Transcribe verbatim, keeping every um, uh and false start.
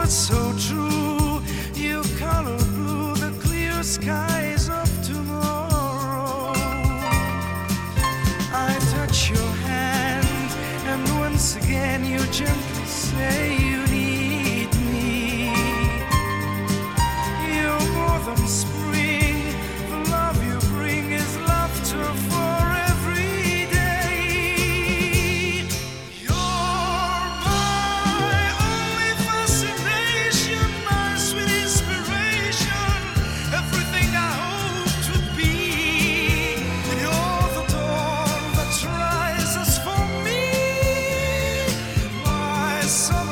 words so true. You color blue the clear skies of tomorrow. I touch your hand, and once again you gently say you need me. You're more than spring, the love you bring is laughter for every day. You're my only fascination, my sweet inspiration, everything I hoped would be. You're the dawn that rises for me, my sun.